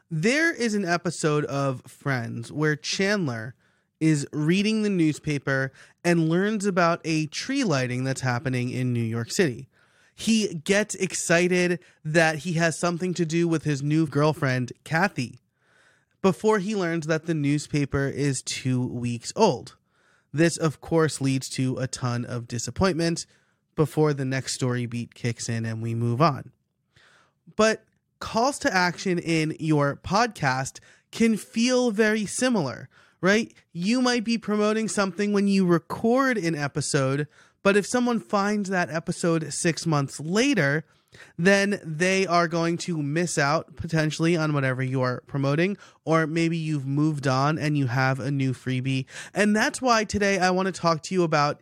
There is an episode of Friends where Chandler is reading the newspaper and learns about a tree lighting that's happening in New York City. He gets excited that he has something to do with his new girlfriend, Kathy, before he learns that the newspaper is 2 weeks old. This, of course, leads to a ton of disappointment before the next story beat kicks in and we move on. But calls to action in your podcast can feel very similar, right? You might be promoting something when you record an episode, but if someone finds that episode 6 months later, then they are going to miss out potentially on whatever you are promoting, or maybe you've moved on and you have a new freebie. And that's why today I want to talk to you about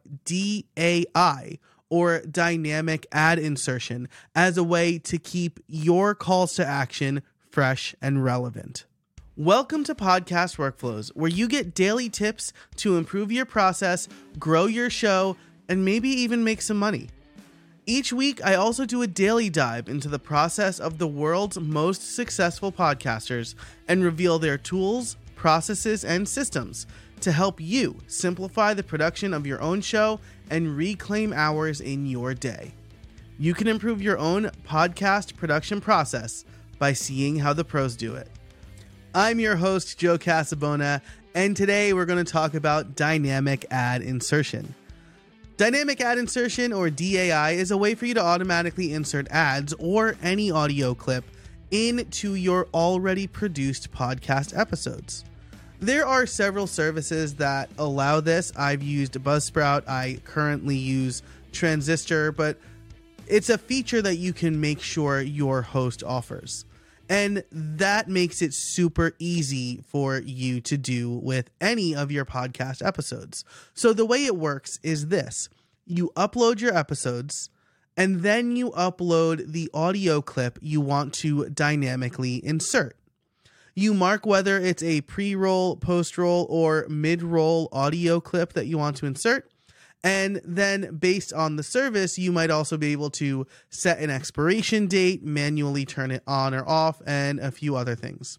DAI, or dynamic ad insertion, as a way to keep your calls to action fresh and relevant. Welcome to Podcast Workflows, where you get daily tips to improve your process, grow your show, and maybe even make some money. Each week, I also do a daily dive into the process of the world's most successful podcasters and reveal their tools, processes, and systems to help you simplify the production of your own show and reclaim hours in your day. You can improve your own podcast production process by seeing how the pros do it. I'm your host, Joe Casabona, and today we're going to talk about dynamic ad insertion. Dynamic ad insertion, or DAI, is a way for you to automatically insert ads or any audio clip into your already produced podcast episodes. There are several services that allow this. I've used Buzzsprout. I currently use Transistor, but it's a feature that you can make sure your host offers. And that makes it super easy for you to do with any of your podcast episodes. So the way it works is this. You upload your episodes, and then you upload the audio clip you want to dynamically insert. You mark whether it's a pre-roll, post-roll, or mid-roll audio clip that you want to insert. And then based on the service, you might also be able to set an expiration date, manually turn it on or off, and a few other things.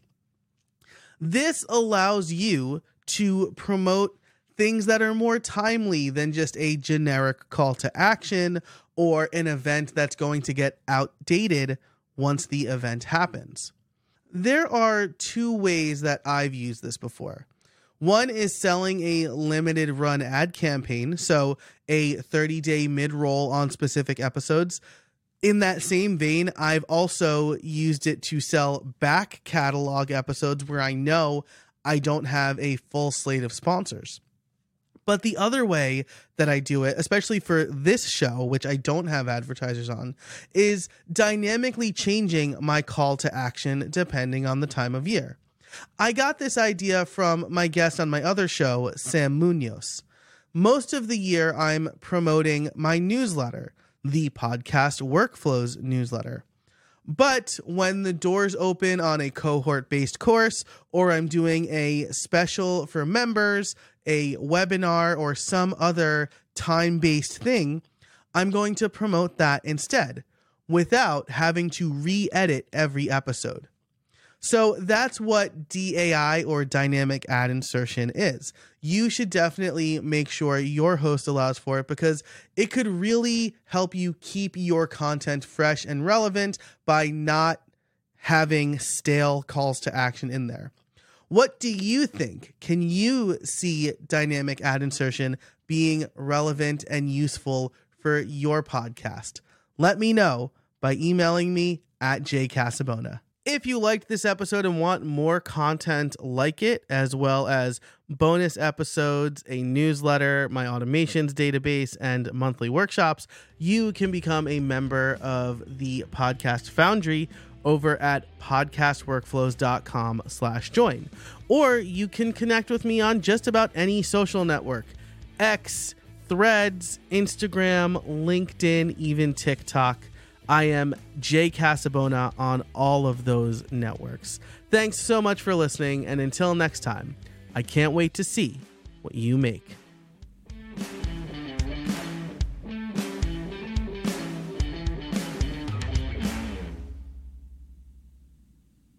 This allows you to promote things that are more timely than just a generic call to action or an event that's going to get outdated once the event happens. There are two ways that I've used this before. One is selling a limited run ad campaign, so a 30-day mid-roll on specific episodes. In that same vein, I've also used it to sell back catalog episodes where I know I don't have a full slate of sponsors. But the other way that I do it, especially for this show, which I don't have advertisers on, is dynamically changing my call to action depending on the time of year. I got this idea from my guest on my other show, Sam Munoz. Most of the year, I'm promoting my newsletter, the Podcast Workflows newsletter. But when the doors open on a cohort-based course, or I'm doing a special for members, a webinar, or some other time-based thing, I'm going to promote that instead, without having to re-edit every episode. So that's what DAI, or dynamic ad insertion, is. You should definitely make sure your host allows for it, because it could really help you keep your content fresh and relevant by not having stale calls to action in there. What do you think? Can you see dynamic ad insertion being relevant and useful for your podcast? Let me know by emailing me at jcasabona. If you liked this episode and want more content like it, as well as bonus episodes, a newsletter, my automations database, and monthly workshops, you can become a member of the Podcast Foundry over at podcastworkflows.com/join. Or you can connect with me on just about any social network: X, Threads, Instagram, LinkedIn, even TikTok. I am Jay Casabona on all of those networks. Thanks so much for listening, and until next time, I can't wait to see what you make.